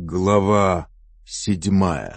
Глава 7.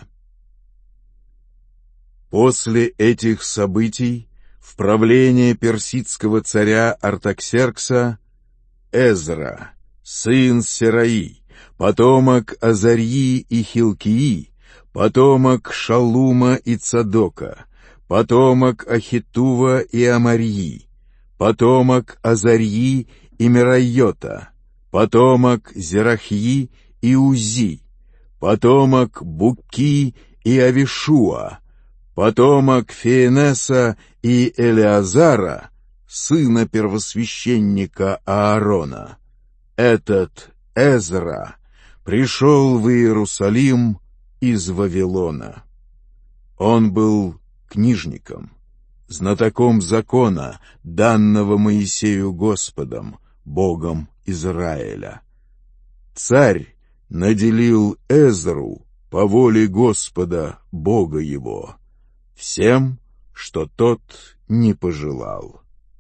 После этих событий в правление персидского царя Артаксеркса Эзра, сын Сераи, потомок Азарьи и Хилкии, потомок Шаллума и Цадока, потомок Ахитува и Амарьи, потомок Азарьи и Мерайота, потомок Зерахьи и Узи, потомок Букки и Авишуа, потомок Фиенеса и Элеазара, сына первосвященника Аарона. Этот Эзра пришел в Иерусалим из Вавилона. Он был книжником, знатоком закона, данного Моисею Господом, Богом Израиля. Царь наделил Эзру по воле Господа, Бога его, всем, что тот не пожелал.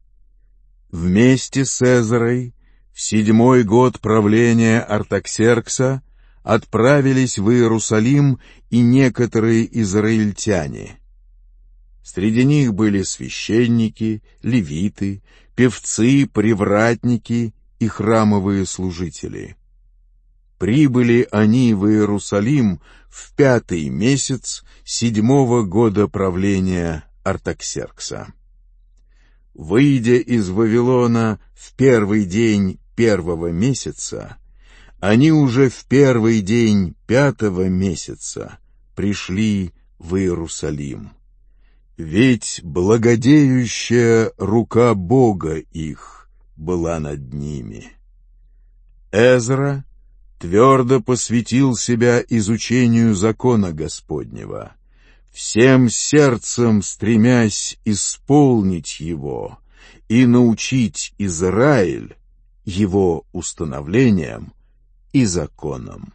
Вместе с Эзрой в 7-й год правления Артаксеркса отправились в Иерусалим и некоторые израильтяне. Среди них были священники, левиты, певцы, привратники и храмовые служители. Прибыли они в Иерусалим в 5-й месяц 7-го года правления Артаксеркса. Выйдя из Вавилона в 1-й день 1-го месяца, они уже в 1-й день 5-го месяца пришли в Иерусалим. Ведь благодеющая рука Бога их была над ними. Эзра твердо посвятил себя изучению закона Господнего, всем сердцем стремясь исполнить его и научить Израиль его установлениям и законам.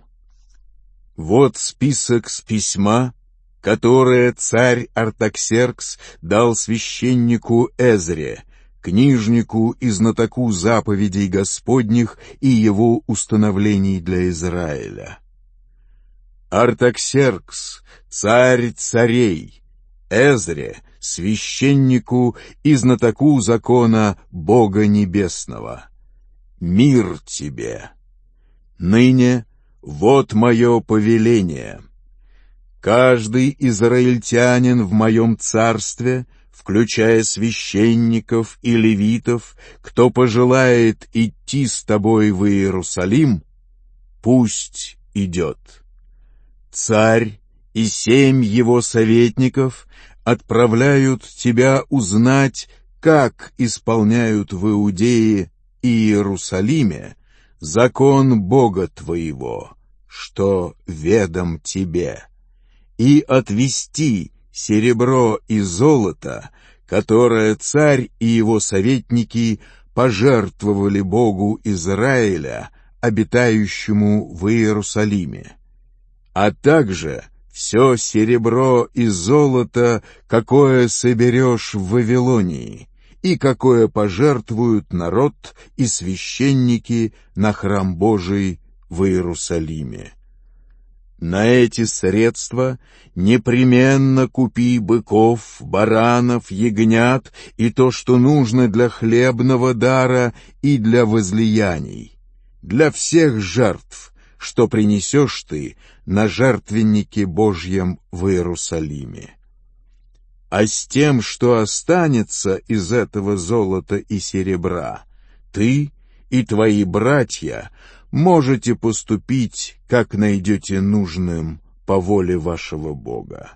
Вот список с письма, которое царь Артаксеркс дал священнику Эзре, книжнику и знатоку заповедей Господних и его установлений для Израиля. Артаксеркс, царь царей, Эзре, священнику и знатоку закона Бога Небесного. Мир тебе! Ныне вот мое повеление. Каждый израильтянин в моем царстве, включая священников и левитов, кто пожелает идти с тобой в Иерусалим, пусть идет. Царь и 7 его советников отправляют тебя узнать, как исполняют в Иудее и Иерусалиме закон Бога твоего, что ведом тебе, и отвести серебро и золото, которое царь и его советники пожертвовали Богу Израиля, обитающему в Иерусалиме, а также все серебро и золото, какое соберешь в Вавилонии, и какое пожертвуют народ и священники на храм Божий в Иерусалиме. На эти средства непременно купи быков, баранов, ягнят и то, что нужно для хлебного дара и для возлияний, для всех жертв, что принесешь ты на жертвеннике Божьем в Иерусалиме. А с тем, что останется из этого золота и серебра, ты и твои братья можете поступить, как найдете нужным по воле вашего Бога.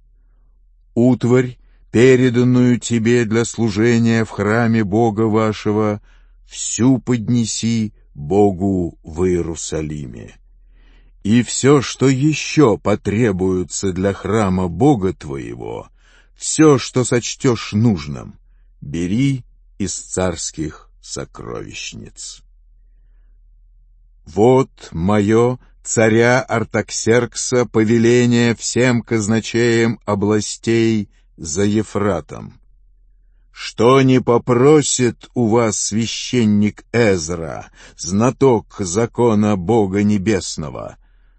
Утварь, переданную тебе для служения в храме Бога вашего, всю поднеси Богу в Иерусалиме. И все, что еще потребуется для храма Бога твоего, все, что сочтешь нужным, бери из царских сокровищниц. Вот мое, царя Артаксеркса, повеление всем казначеям областей за Ефратом. Что не попросит у вас священник Эзра, знаток закона Бога Небесного,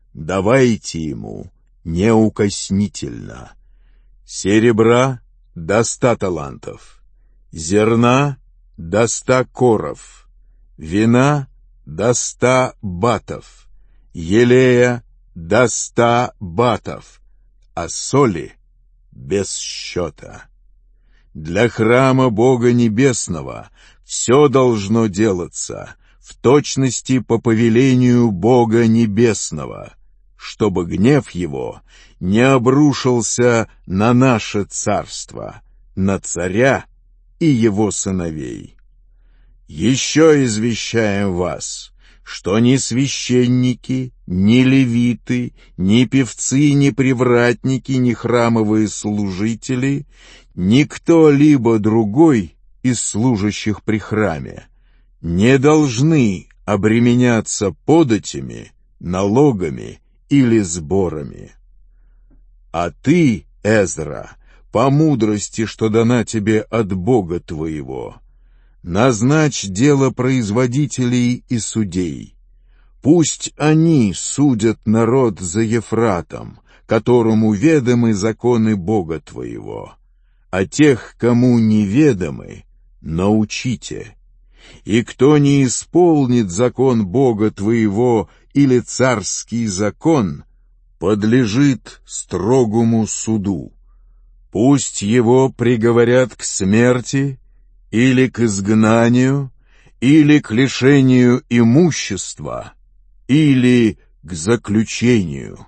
давайте ему неукоснительно. Серебра до 100 талантов, зерна до 100 коров, вина до 100 батов, елея до 100 батов, а соли без счета. Для храма Бога Небесного все должно делаться в точности по повелению Бога Небесного, чтобы гнев его не обрушился на наше царство, на царя и его сыновей. Еще извещаем вас, что ни священники, ни левиты, ни певцы, ни привратники, ни храмовые служители, ни кто-либо другой из служащих при храме не должны обременяться податями, налогами или сборами. А ты, Эзра, по мудрости, что дана тебе от Бога твоего, назначь дело производителей и судей. Пусть они судят народ за Ефратом, которому ведомы законы Бога твоего, а тех, кому неведомы, научите. И кто не исполнит закон Бога твоего или царский закон, подлежит строгому суду. Пусть его приговорят к смерти, или к изгнанию, или к лишению имущества, или к заключению.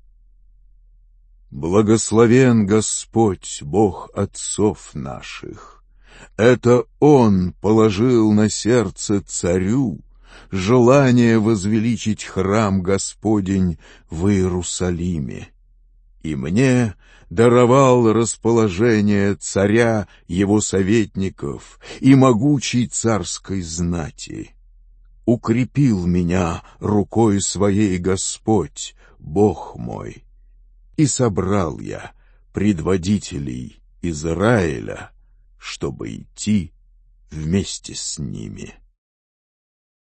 Благословен Господь, Бог отцов наших. Это Он положил на сердце царю желание возвеличить храм Господень в Иерусалиме, и мне даровал расположение царя, его советников и могучей царской знати. Укрепил меня рукой своей Господь, Бог мой, и собрал я предводителей Израиля, чтобы идти вместе с ними.